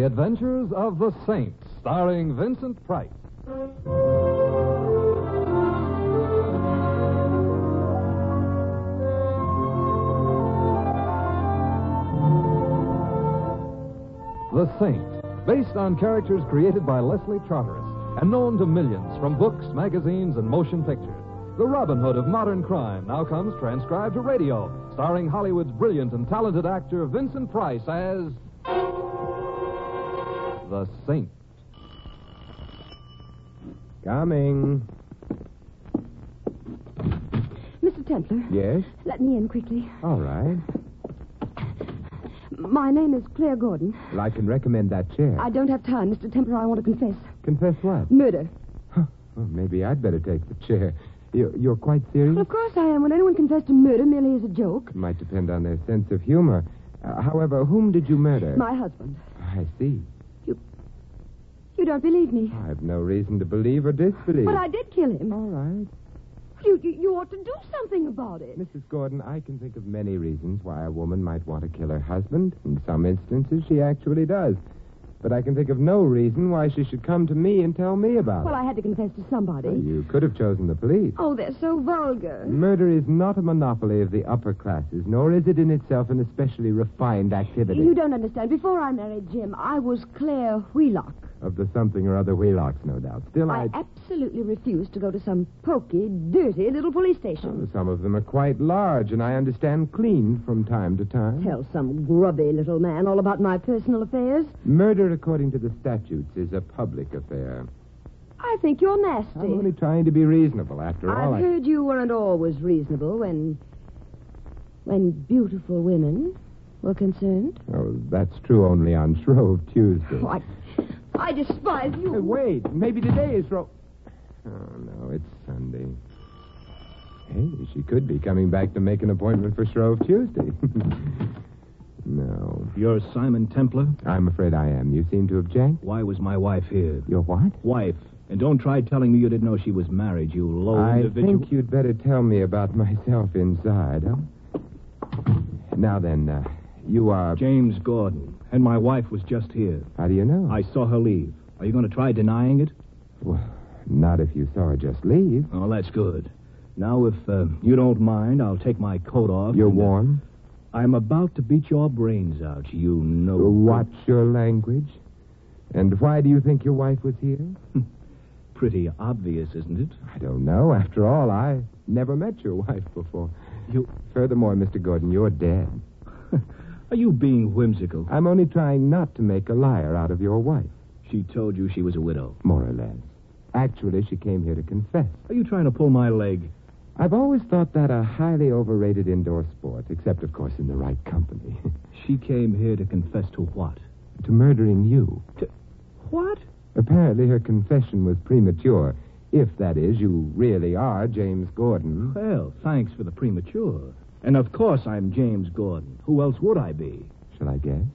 Adventures of the Saint, starring Vincent Price. The Saint, based on characters created by Leslie Charteris and known to millions from books, magazines, and motion pictures. The Robin Hood of modern crime now comes transcribed to radio, starring Hollywood's brilliant and talented actor Vincent Price as the Saint. Coming. Mr. Templar. Yes? Let me in quickly. All right. My name is Claire Gordon. Well, I can recommend that chair. I don't have time, Mr. Templar. I want to confess. Confess what? Murder. Huh. Well, maybe I'd better take the chair. You're quite serious? Well, of course I am. When anyone confessed to murder merely as a joke. It might depend on their sense of humor. However, whom did you murder? My husband. I see. You don't believe me. I have no reason to believe or disbelieve. But I did kill him. All right. You ought to do something about it. Mrs. Gordon, I can think of many reasons why a woman might want to kill her husband. In some instances, she actually does. But I can think of no reason why she should come to me and tell me about Well, it. I had to confess to somebody. You could have chosen the police. Oh, they're so vulgar. Murder is not a monopoly of the upper classes, nor is it in itself an especially refined activity. You don't understand. Before I married Jim, I was Claire Wheelock. Of the something or other Wheelocks, no doubt. Still, I absolutely refused to go to some poky, dirty little police station. Some of them are quite large, and I understand clean from time to time. Tell some grubby little man all about my personal affairs. Murder, according to the statutes, is a public affair. I think you're nasty. I'm only trying to be reasonable, after all. I've heard you weren't always reasonable when beautiful women were concerned. Oh, that's true only on Shrove Tuesday. Oh, I despise you. Hey, wait, maybe today is Shrove... Oh, no, it's Sunday. Hey, she could be coming back to make an appointment for Shrove Tuesday. No. You're Simon Templar? I'm afraid I am. You seem to object? Why was my wife here? Your what? Wife. And don't try telling me you didn't know she was married, you low individual. I think you'd better tell me about myself inside, huh? Now then, you are... James Gordon. And my wife was just here. How do you know? I saw her leave. Are you going to try denying it? Well, not if you saw her just leave. Oh, that's good. Now, if you don't mind, I'll take my coat off. You're warm? I'm about to beat your brains out, you know. Watch your language. And why do you think your wife was here? Pretty obvious, isn't it? I don't know. After all, I never met your wife before. Furthermore, Mr. Gordon, you're dead. Are you being whimsical? I'm only trying not to make a liar out of your wife. She told you she was a widow. More or less. Actually, she came here to confess. Are you trying to pull my leg? I've always thought that a highly overrated indoor sport, except, of course, in the right company. She came here to confess to what? To murdering you. What? Apparently, her confession was premature. If, that is, you really are James Gordon. Well, thanks for the premature. And, of course, I'm James Gordon. Who else would I be? Shall I guess?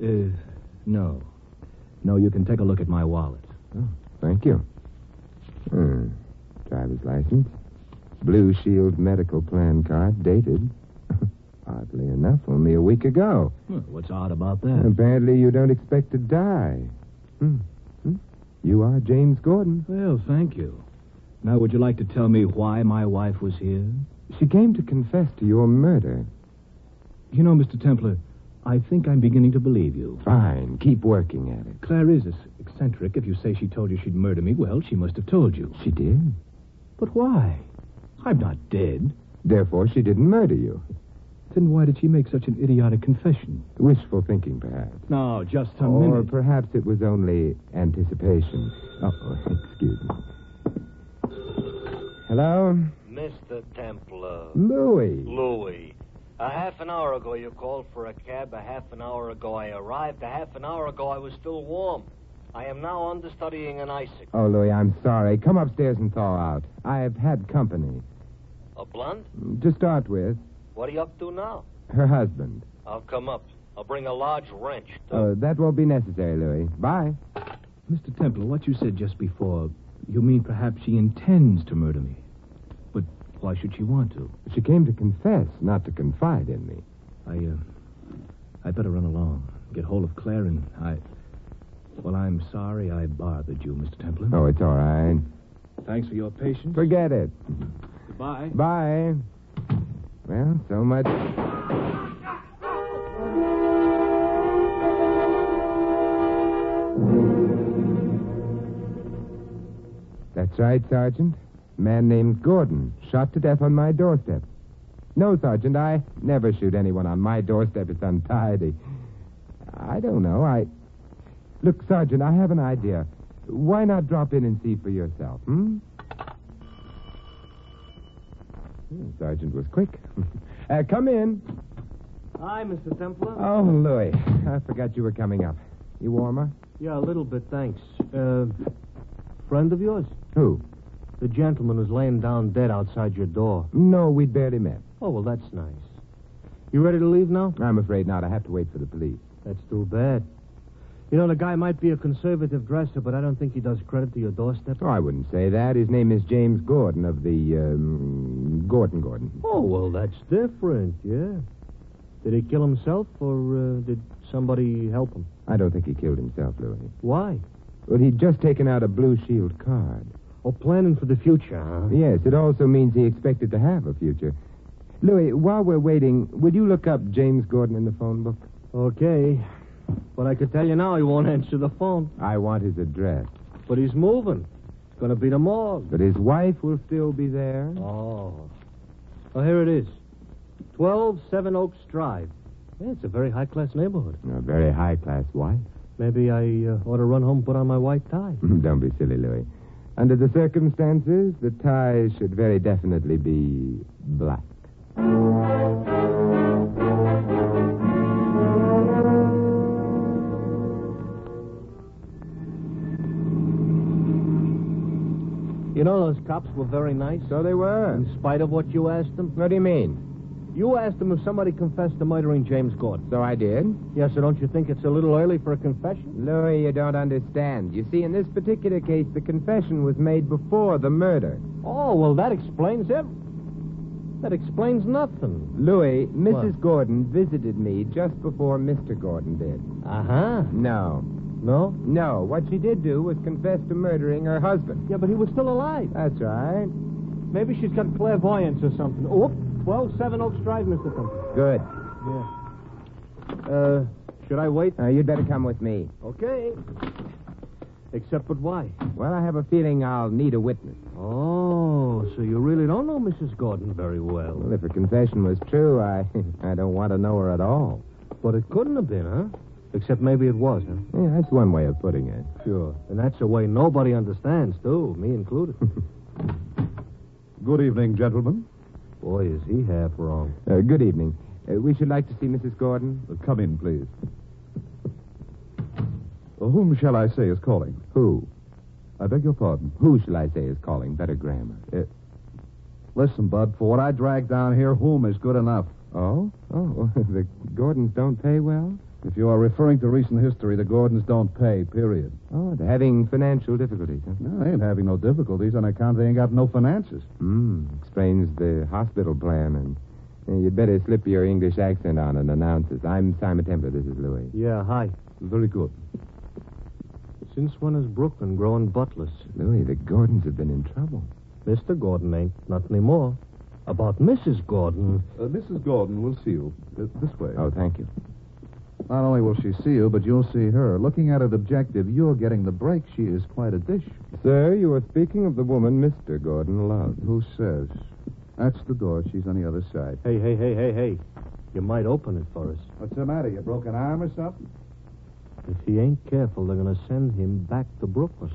No. No, you can take a look at my wallet. Oh, thank you. Driver's license. Blue Shield medical plan card, dated. Oddly enough, only a week ago. What's odd about that? Apparently you don't expect to die. You are James Gordon. Well, thank you. Now, would you like to tell me why my wife was here? She came to confess to your murder. You know, Mr. Templar, I think I'm beginning to believe you. Fine. Keep working at it. Claire is eccentric. If you say she told you she'd murder me, well, she must have told you. She did. But why? I'm not dead. Therefore, she didn't murder you. Then why did she make such an idiotic confession? Wishful thinking, perhaps. No, just a Or minute. perhaps it was only anticipation. Oh, excuse me. Hello? Mr. Templar. Louis. A half an hour ago you called for a cab. A half an hour ago I arrived. A half an hour ago I was still warm. I am now understudying an icicle. Oh, Louis, I'm sorry. Come upstairs and thaw out. I've had company. A blunt? To start with, What are you up to now? her husband. I'll come up. I'll bring a large wrench, too. That won't be necessary, Louis. Bye. Mr. Templar, what you said just before, you mean perhaps she intends to murder me. But why should she want to? She came to confess, not to confide in me. I'd better run along, get hold of Claire, and Well, I'm sorry I bothered you, Mr. Templar. Oh, it's all right. Thanks for your patience. Forget it. Goodbye. Bye. Well, so much. That's right, Sergeant. A man named Gordon, shot to death on my doorstep. No, Sergeant, I never shoot anyone on my doorstep. It's untidy. I don't know. Look, Sergeant, I have an idea. Why not drop in and see for yourself, Sergeant was quick. Come in. Hi, Mr. Templar. Oh, Louis, I forgot you were coming up. You warmer? Yeah, a little bit, thanks. Friend of yours? Who? The gentleman who's laying down dead outside your door. No, we'd barely met. Oh, well, that's nice. You ready to leave now? I'm afraid not. I have to wait for the police. That's too bad. You know, the guy might be a conservative dresser, but I don't think he does credit to your doorstep. Oh, I wouldn't say that. His name is James Gordon of the, Gordon. Oh, well, that's different, yeah. Did he kill himself, or did somebody help him? I don't think he killed himself, Louis. Why? Well, he'd just taken out a Blue Shield card. Oh, planning for the future, huh? Yes, it also means he expected to have a future. Louis, while we're waiting, would you look up James Gordon in the phone book? Okay. But I could tell you now he won't answer the phone. I want his address. But he's moving. It's going to be the morgue. But his wife will still be there. Oh. Oh, here it is. 12 Seven Oaks Drive. Yeah, it's a very high-class neighborhood. A very high-class wife. Maybe I ought to run home and put on my white tie. Don't be silly, Louis. Under the circumstances, the tie should very definitely be black. You know, those cops were very nice. So they were. In spite of what you asked them. What do you mean? You asked them if somebody confessed to murdering James Gordon. So I did. Yes, so don't you think it's a little early for a confession? Louis, you don't understand. You see, in this particular case, the confession was made before the murder. Oh, well, that explains it. That explains nothing. Louis, Mrs. What? Gordon visited me just before Mr. Gordon did. Uh-huh. No. No? No. What she did do was confess to murdering her husband. Yeah, but he was still alive. That's right. Maybe she's got clairvoyance or something. Oh, 12 Seven Oaks Drive, Mr. Templar. Good. Yeah. Should I wait? You'd better come with me. Okay. Except but why? Well, I have a feeling I'll need a witness. Oh, so you really don't know Mrs. Gordon very well. Well, if her confession was true, I don't want to know her at all. But it couldn't have been, huh? Except maybe it was, huh? Yeah, that's one way of putting it. Sure. And that's a way nobody understands, too, me included. Good evening, gentlemen. Boy, is he half wrong. Good evening. We should like to see Mrs. Gordon. Come in, please. Whom shall I say is calling? Who? I beg your pardon. Who shall I say is calling? Better grammar. Listen, Bud, for what I dragged down here, whom is good enough. Oh? Oh, the Gordons don't pay well? If you are referring to recent history, the Gordons don't pay, period. Oh, they're having financial difficulties, huh? No, they ain't having no difficulties on account they ain't got no finances. Explains the hospital plan, and you'd better slip your English accent on and announce us. I'm Simon Templar. This is Louis. Yeah, hi. Very good. Since when is Brooklyn growing buttless? Louis, the Gordons have been in trouble. Mr. Gordon ain't. Not anymore. About Mrs. Gordon. Mrs. Gordon will see you. This way. Oh, thank you. Not only will she see you, but you'll see her. Looking at it objective, you're getting the break. She is quite a dish. Sir, you are speaking of the woman Mr. Gordon loves. Who says? That's the door. She's on the other side. Hey. You might open it for us. What's the matter? You broke an arm or something? If he ain't careful, they're going to send him back to Brooklyn.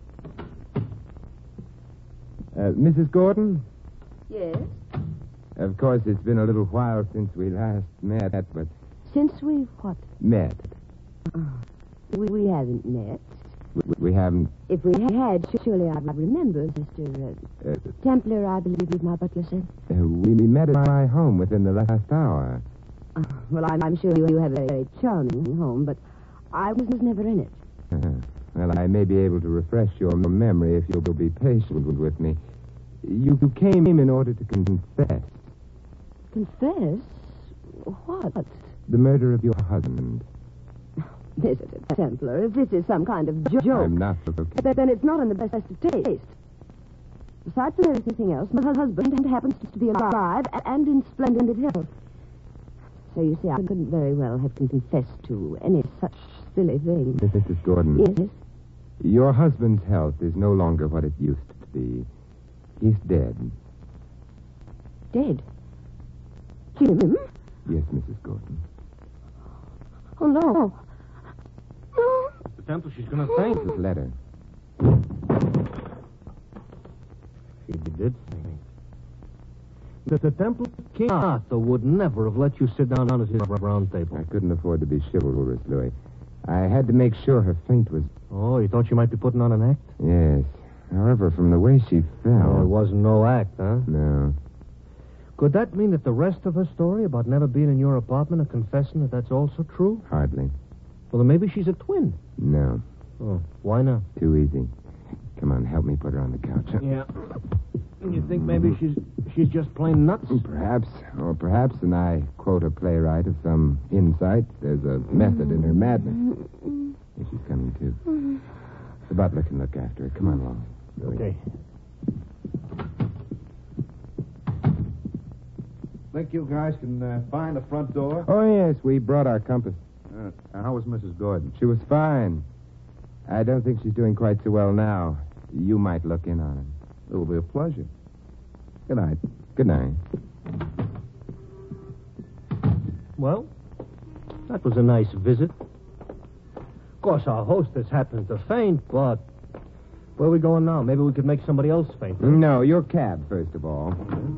Mrs. Gordon? Yes? Of course, it's been a little while since we last met, but... Since we've what? Met. We haven't met. We haven't... If we had, surely I'd remember, Mr. Templar, I believe is my butler said. We met at my home within the last hour. Well, I'm sure you have a very charming home, but I was never in it. Well, I may be able to refresh your memory if you'll be patient with me. You came in order to confess. Confess? What? The murder of your husband. Mr. Templar, if this is some kind of joke, I'm not okay. then it's not in the best of taste. Besides everything else, my husband happens to be alive and in splendid health. So you see, I couldn't very well have confessed to any such silly thing. Mrs. Gordon. Yes? Your husband's health is no longer what it used to be. He's dead. Dead? Jim? Yes, Mrs. Gordon. Oh, no. No. Mr. Temple, she's going to faint. This letter. She did faint. Mr. Temple, King Arthur would never have let you sit down at his round table. I couldn't afford to be chivalrous, Louis. I had to make sure her faint was... Oh, you thought she might be putting on an act? Yes. However, from the way she fell... Oh, it wasn't no act, huh? No. Could that mean that the rest of her story about never being in your apartment and confessing that that's also true? Hardly. Well, then maybe she's a twin. No. Oh, why not? Too easy. Come on, help me put her on the couch. Yeah. You think maybe she's just plain nuts? Perhaps, and I quote a playwright of some insight, there's a method in her madness. Here she's coming, too. The butler can look after her. Come on along. Louis. Okay. Think you guys can find the front door? Oh, yes, we brought our compass. How was Mrs. Gordon? She was fine. I don't think she's doing quite so well now. You might look in on her. It will be a pleasure. Good night. Good night. Well, that was a nice visit. Of course, our hostess happens to faint, but where are we going now? Maybe we could make somebody else faint. Huh? No, your cab, first of all.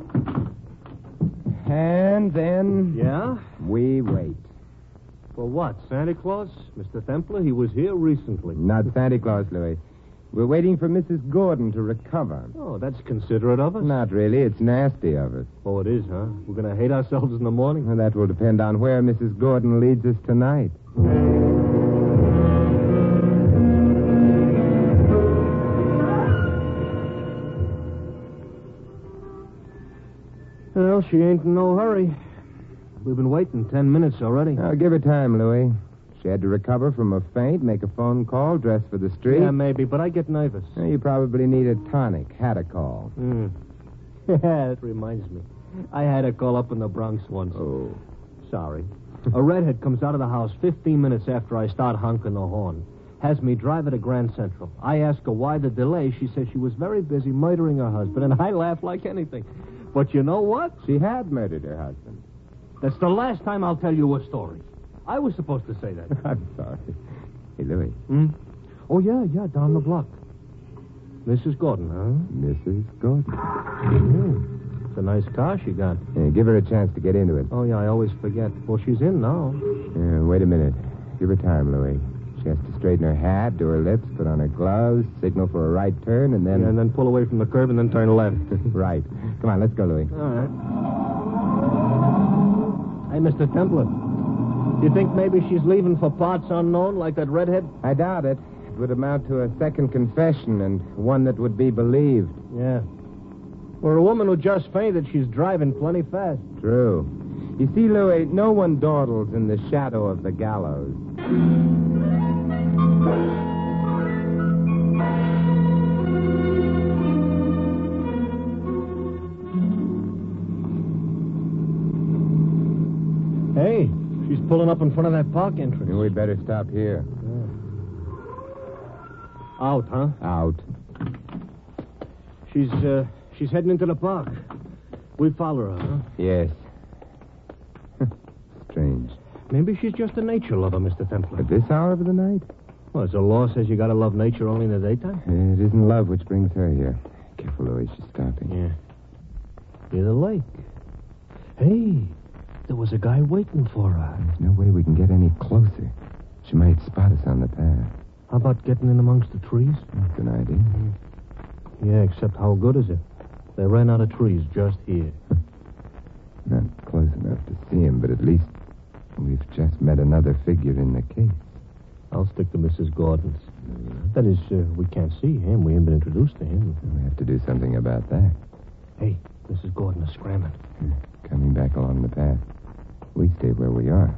And then... Yeah? We wait. For what? Santa Claus? Mr. Templar, he was here recently. Not Santa Claus, Louis. We're waiting for Mrs. Gordon to recover. Oh, that's considerate of us. Not really. It's nasty of us. Oh, it is, huh? We're going to hate ourselves in the morning? Well, that will depend on where Mrs. Gordon leads us tonight. Well, she ain't in no hurry. We've been waiting 10 minutes already. I'll give her time, Louis. She had to recover from a faint, make a phone call, dress for the street. Yeah, maybe, but I get nervous. You probably need a tonic. Had a call. That reminds me. I had a call up in the Bronx once. Oh. Sorry. A redhead comes out of the house 15 minutes after I start honking the horn. Has me drive her to Grand Central. I ask her why the delay. She says she was very busy murdering her husband, and I laugh like anything. But you know what? She had murdered her husband. That's the last time I'll tell you a story. I was supposed to say that. I'm sorry. Hey, Louis. Oh, yeah, down the block. Mrs. Gordon, huh? Mrs. Gordon. It's a nice car she got. Yeah, give her a chance to get into it. Oh, yeah, I always forget. Well, she's in now. Wait a minute. Give her time, Louis. She has to straighten her hat, do her lips, put on her gloves, signal for a right turn, and then... Yeah, and then pull away from the curb and then turn left. Right. Come on, let's go, Louis. All right. Hey, Mr. Templar. You think maybe she's leaving for parts unknown, like that redhead? I doubt it. It would amount to a second confession, and one that would be believed. Yeah. For a woman who just fainted, she's driving plenty fast. True. You see, Louis, no one dawdles in the shadow of the gallows. Hey, she's pulling up in front of that park entrance. We'd better stop here. Out, huh? Out. She's heading into the park. We follow her, huh? Yes. Strange. Maybe she's just a nature lover, Mr. Templar. At this hour of the night? Well, as the law says you gotta love nature only in the daytime. It isn't love which brings her here. Careful, Louis. She's stopping. Yeah. Near the lake. Hey, there was a guy waiting for her. There's no way we can get any closer. She might spot us on the path. How about getting in amongst the trees? That's an idea. Yeah, except how good is it? They ran out of trees just here. Not close enough to see him, but at least we've just met another figure in the case. I'll stick to Mrs. Gordon's. That is, we can't see him. We haven't been introduced to him. We have to do something about that. Hey, Mrs. Gordon is scrambling. Coming back along the path. We stay where we are.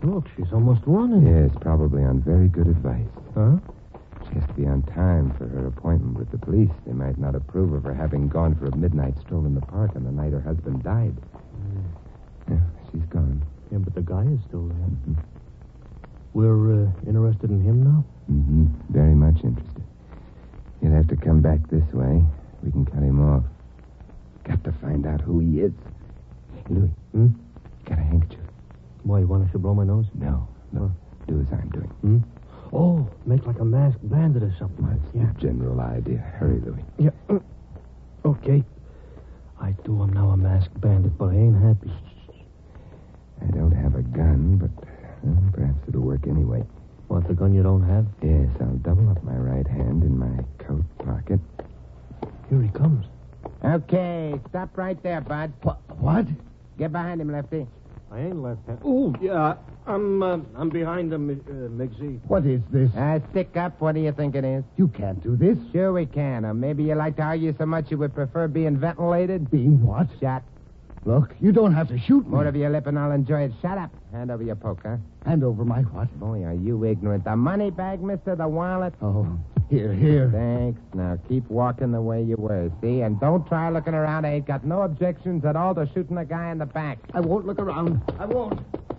Look, she's almost running. Yes, probably on very good advice. Huh? She has to be on time for her appointment with the police. They might not approve of her having gone for a midnight stroll in the park on the night her husband died. Yeah, she's gone. Yeah, but the guy is still there. Mm-hmm. We're interested in him now? Mm-hmm. Very much interested. He'll have to come back this way. We can cut him off. Got to find out who he is. Louis, got a handkerchief? Why, you want I should blow my nose? No. Do as I'm doing. Oh, make like a masked bandit or something. That's the general idea. Hurry, Louis. Yeah. Okay. I do. I'm now a masked bandit, but I ain't happy. I don't have a gun, but perhaps it'll work anyway. Want the gun you don't have? Yes, I'll double up my right hand in my coat pocket. Here he comes. Okay, stop right there, bud. What? Get behind him, Lefty. I ain't left-handed. Oh, yeah. I'm behind him, Miggsy. What is this? Stick up. What do you think it is? You can't do this. Sure we can. Or maybe you like to argue so much you would prefer being ventilated? Being what? Shot. Look, you don't have to shoot me. More of your lip and I'll enjoy it. Shut up. Hand over your poker. Hand over my what? Boy, are you ignorant. The money bag, mister, the wallet. Oh, here. Thanks. Now, keep walking the way you were, see? And don't try looking around. I ain't got no objections at all to shooting a guy in the back. I won't look around. I won't.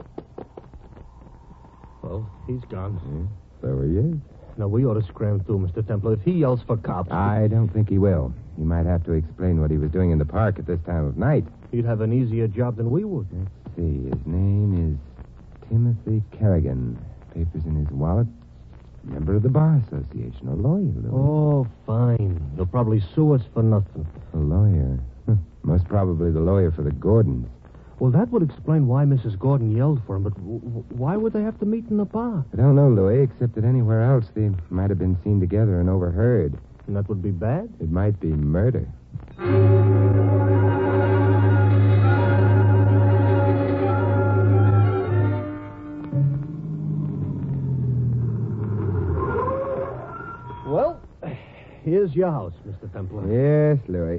Well, he's gone. So he is. Now, we ought to scram through, Mr. Templar. If he yells for cops... I don't think he will. He might have to explain what he was doing in the park at this time of night. He'd have an easier job than we would. Let's see. His name is Timothy Kerrigan. Papers in his wallet. Member of the Bar Association. A lawyer, Louis. Oh, fine. He'll probably sue us for nothing. A lawyer? Most probably the lawyer for the Gordons. Well, that would explain why Mrs. Gordon yelled for him, but why would they have to meet in the bar? I don't know, Louis, except that anywhere else they might have been seen together and overheard. And that would be bad? It might be murder. Well, here's your house, Mr. Templar. Yes, Louis.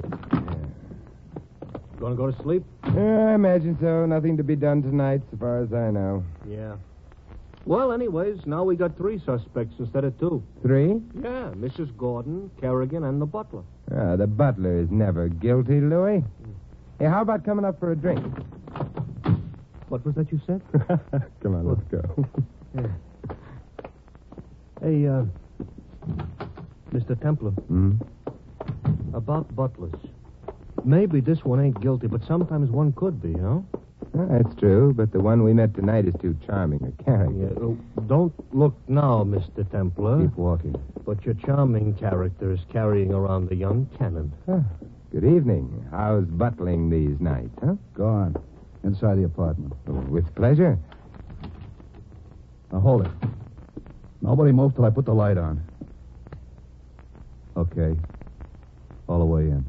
Gonna go to sleep? I imagine so. Nothing to be done tonight, so far as I know. Yeah. Well, anyways, now we got 3 suspects instead of 2. 3? Yeah, Mrs. Gordon, Kerrigan, and the butler. The butler is never guilty, Louis. Hey, how about coming up for a drink? What was that you said? Come on, let's go. Yeah. Hey, Mr. Templar. About butlers. Maybe this one ain't guilty, but sometimes one could be, huh? That's true, but the one we met tonight is too charming a character. Yeah, don't look now, Mr. Templar. Keep walking. But your charming character is carrying around the young cannon. Good evening. How's butling these nights, huh? Go on. Inside the apartment. With pleasure. Now, hold it. Nobody move till I put the light on. Okay. All the way in.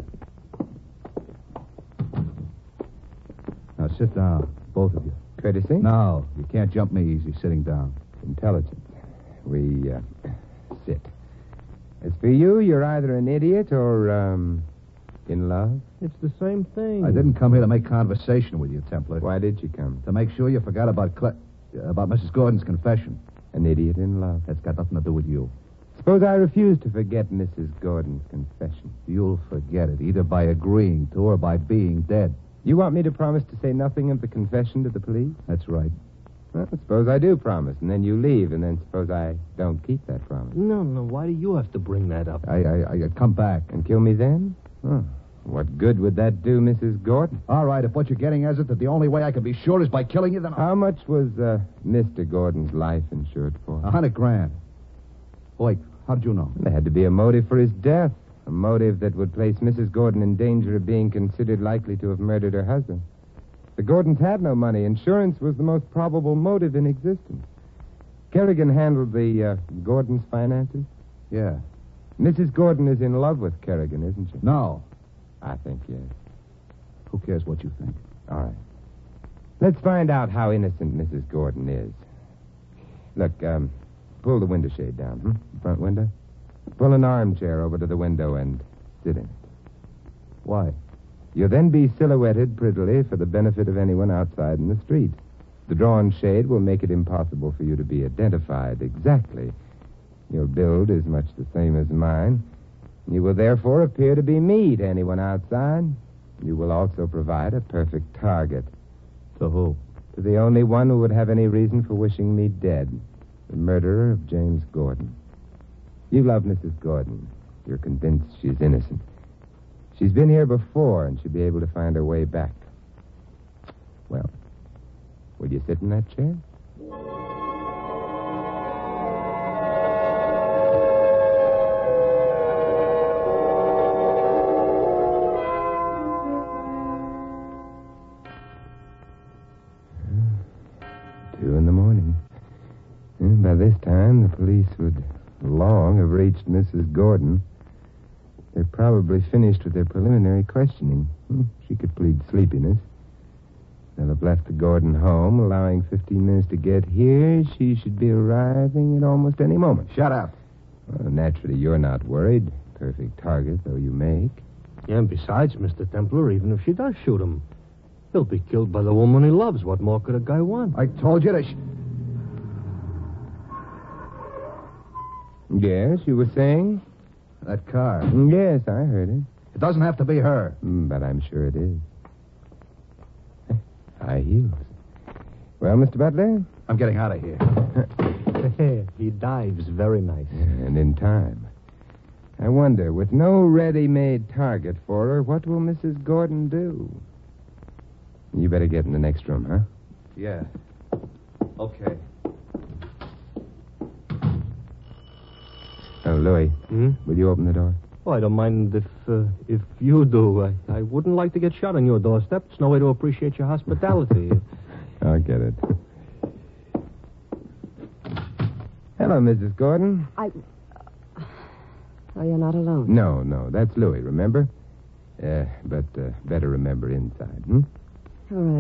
Now, sit down, both of you. Courtesy? No, you can't jump me easy sitting down. Intelligent. We, sit. As for you, you're either an idiot or, in love. It's the same thing. I didn't come here to make conversation with you, Templar. Why did you come? To make sure you forgot about Mrs. Gordon's confession. An idiot in love. That's got nothing to do with you. Suppose I refuse to forget Mrs. Gordon's confession. You'll forget it, either by agreeing to or by being dead. You want me to promise to say nothing of the confession to the police? That's right. Well, suppose I do promise, and then you leave, and then suppose I don't keep that promise. No, why do you have to bring that up? I come back. And kill me then? Oh, what good would that do, Mrs. Gordon? All right, if what you're getting is it that the only way I can be sure is by killing you, then How much was Mr. Gordon's life insured for? $100,000. Wait, how did you know? There had to be a motive for his death. A motive that would place Mrs. Gordon in danger of being considered likely to have murdered her husband. The Gordons had no money. Insurance was the most probable motive in existence. Kerrigan handled the Gordons' finances? Yeah. Mrs. Gordon is in love with Kerrigan, isn't she? No. I think yes. Who cares what you think? All right. Let's find out how innocent Mrs. Gordon is. Look, pull the window shade down, Front window. Pull an armchair over to the window and sit in it. Why? You'll then be silhouetted prettily for the benefit of anyone outside in the street. The drawn shade will make it impossible for you to be identified exactly. Your build is much the same as mine. You will therefore appear to be me to anyone outside. You will also provide a perfect target. To who? To the only one who would have any reason for wishing me dead. The murderer of James Gordon. You love Mrs. Gordon. You're convinced she's innocent. She's been here before, and she'll be able to find her way back. Well, will you sit in that chair? 2 a.m. And by this time, the police would long have reached Mrs. Gordon. They're probably finished with their preliminary questioning. She could plead sleepiness. They'll have left the Gordon home, allowing 15 minutes to get here. She should be arriving at almost any moment. Shut up. Well, naturally, you're not worried. Perfect target, though you make. Yeah, and besides, Mr. Templar, even if she does shoot him, he'll be killed by the woman he loves. What more could a guy want? I told you to... Yes, you were saying? That car. Yes, I heard it. It doesn't have to be her. But I'm sure it is. High heels. Well, Mr. Butler? I'm getting out of here. He dives very nice. And in time. I wonder, with no ready-made target for her, what will Mrs. Gordon do? You better get in the next room, huh? Yeah. Okay. Oh, Louis, will you open the door? Oh, I don't mind if you do. I wouldn't like to get shot on your doorstep. It's no way to appreciate your hospitality. I'll get it. Hello, Mrs. Gordon. Oh, you're not alone. No, that's Louis, remember? But better remember inside, All right.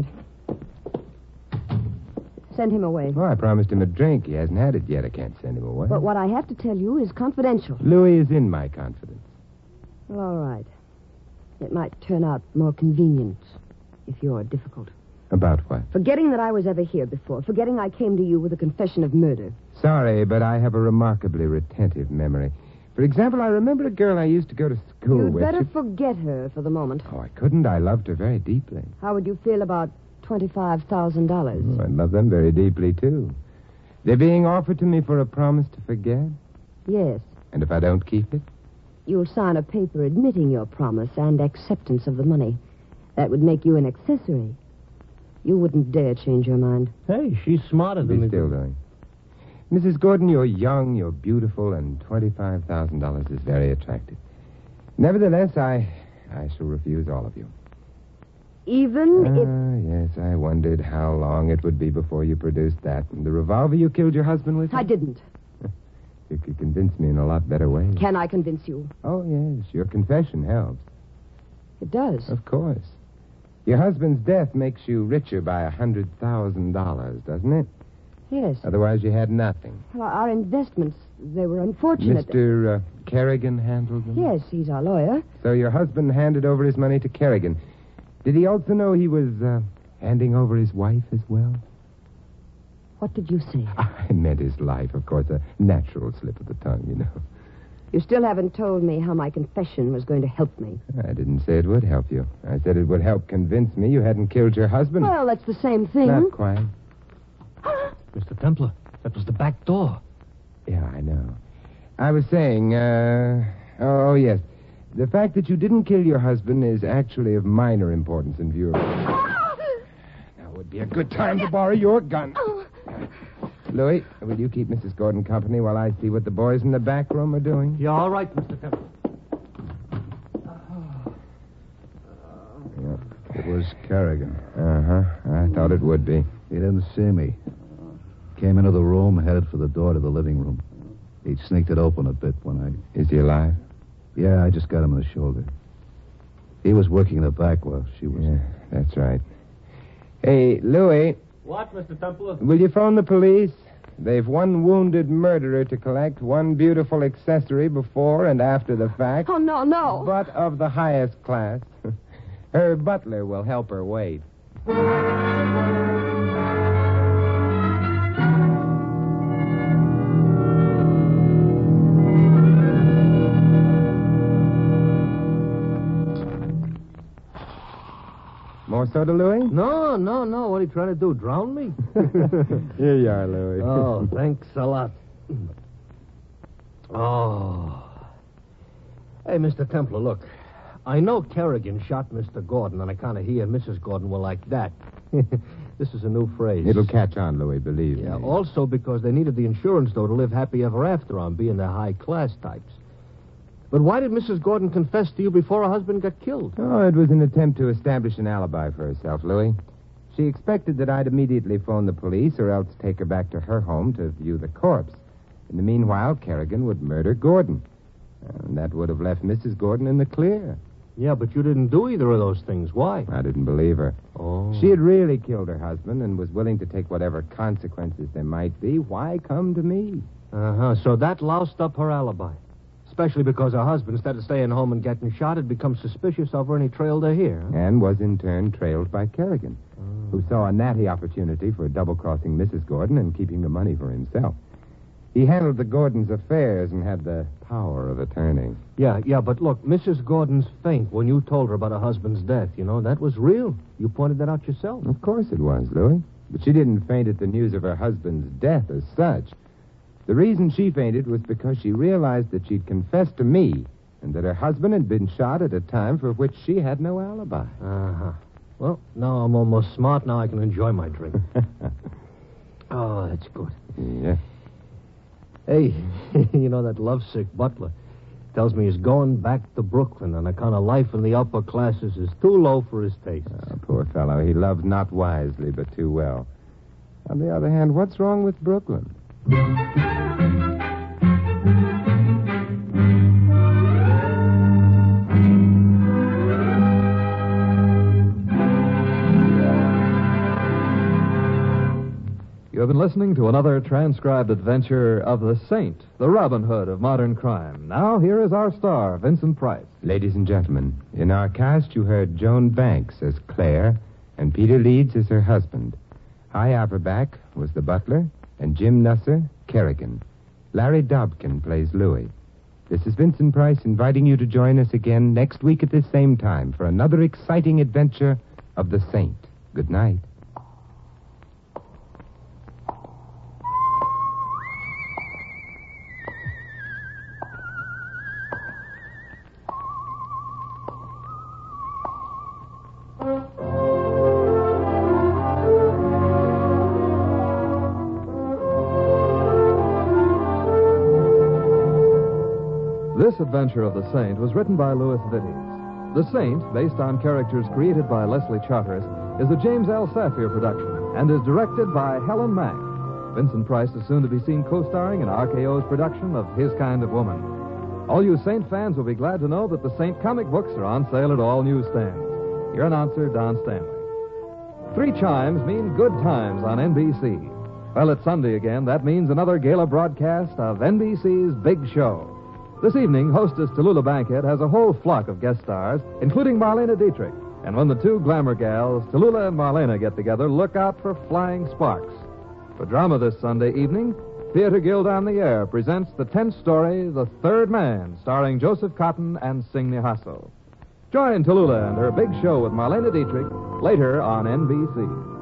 Send him away. Oh, I promised him a drink. He hasn't had it yet. I can't send him away. But what I have to tell you is confidential. Louis is in my confidence. Well, all right. It might turn out more convenient if you're difficult. About what? Forgetting that I was ever here before. Forgetting I came to you with a confession of murder. Sorry, but I have a remarkably retentive memory. For example, I remember a girl I used to go to school You'd with. better forget her for the moment. Oh, I couldn't. I loved her very deeply. How would you feel about $25,000? Oh, I love them very deeply, too. They're being offered to me for a promise to forget. Yes. And if I don't keep it? You'll sign a paper admitting your promise and acceptance of the money. That would make you an accessory. You wouldn't dare change your mind. Hey, she's smarter than Be me. still, Louis. Mrs. Gordon, you're young, you're beautiful, and $25,000 is very attractive. Nevertheless, I shall refuse all of you. Even if... Yes, I wondered how long it would be before you produced that. And the revolver you killed your husband with? I didn't. You could convince me in a lot better ways. Can I convince you? Oh, yes, your confession helps. It does. Of course. Your husband's death makes you richer by $100,000, doesn't it? Yes. Otherwise, you had nothing. Well, our investments, they were unfortunate. Mr. Kerrigan handled them? Yes, he's our lawyer. So your husband handed over his money to Kerrigan. Did he also know he was handing over his wife as well? What did you say? I meant his life, of course, a natural slip of the tongue, you know. You still haven't told me how my confession was going to help me. I didn't say it would help you. I said it would help convince me you hadn't killed your husband. Well, that's the same thing. Not quite. Mr. Templar, that was the back door. Yeah, I know. I was saying, oh, yes. The fact that you didn't kill your husband is actually of minor importance in view of... Now would be a good time to borrow your gun. Louis, will you keep Mrs. Gordon company while I see what the boys in the back room are doing? Yeah, all right, Mr. Templar. Yeah. It was Kerrigan. Uh-huh. I thought it would be. He didn't see me. Came into the room, headed for the door to the living room. He'd sneaked it open a bit when I... Is he alive? Yeah, I just got him in the shoulder. He was working in the back while she was... Yeah, that's right. Hey, Louis, What, Mr. Templar? will you phone the police? They've one wounded murderer to collect, one beautiful accessory before and after the fact. Oh, no. But of the highest class. Her butler will help her wait. More soda, Louis? No. What are you trying to do, drown me? Here you are, Louis. Oh, thanks a lot. Oh. Hey, Mr. Templar, look. I know Kerrigan shot Mr. Gordon on account of he and Mrs. Gordon were like that. This is a new phrase. It'll catch on, Louis, believe Yeah, me. also because they needed the insurance, though, to live happy ever after on, being the high-class types. But why did Mrs. Gordon confess to you before her husband got killed? Oh, it was an attempt to establish an alibi for herself, Louis. She expected that I'd immediately phone the police or else take her back to her home to view the corpse. In the meanwhile, Kerrigan would murder Gordon. And that would have left Mrs. Gordon in the clear. Yeah, but you didn't do either of those things. Why? I didn't believe her. Oh. She had really killed her husband and was willing to take whatever consequences there might be. Why come to me? Uh-huh. So that loused up her alibi. Especially because her husband, instead of staying home and getting shot, had become suspicious of her and he trailed her here. Huh? And was in turn trailed by Kerrigan, who saw a natty opportunity for double-crossing Mrs. Gordon and keeping the money for himself. He handled the Gordons' affairs and had the power of attorney. Yeah, but look, Mrs. Gordon's faint when you told her about her husband's death, that was real. You pointed that out yourself. Of course it was, Louis. But she didn't faint at the news of her husband's death as such. The reason she fainted was because she realized that she'd confessed to me and that her husband had been shot at a time for which she had no alibi. Uh-huh. Well, now I'm almost smart. Now I can enjoy my drink. Oh, that's good. Yeah. Hey, that lovesick butler tells me he's going back to Brooklyn on account of life in the upper classes is too low for his taste. Poor fellow. He loves not wisely, but too well. On the other hand, what's wrong with Brooklyn? You have been listening to another transcribed adventure of the Saint, the Robin Hood of modern crime. Now, here is our star, Vincent Price. Ladies and gentlemen, in our cast you heard Joan Banks as Claire and Peter Leeds as her husband. Hy Averback was the butler and Jim Nusser, Kerrigan. Larry Dobkin plays Louis. This is Vincent Price inviting you to join us again next week at this same time for another exciting adventure of the Saint. Good night. This adventure of the Saint was written by Louis Vittes. The Saint, based on characters created by Leslie Charteris, is a James L. Safier production and is directed by Helen Mack. Vincent Price is soon to be seen co-starring in RKO's production of His Kind of Woman. All you Saint fans will be glad to know that the Saint comic books are on sale at all newsstands. Your announcer, Don Stanley. 3 chimes mean good times on NBC. Well, it's Sunday again. That means another gala broadcast of NBC's Big Show. This evening, hostess Tallulah Bankhead has a whole flock of guest stars, including Marlene Dietrich. And when the 2 glamour gals, Tallulah and Marlene, get together, look out for flying sparks. For drama this Sunday evening, Theater Guild on the Air presents the 10th story, The Third Man, starring Joseph Cotton and Signy Hasso. Join Tallulah and her Big Show with Marlene Dietrich later on NBC.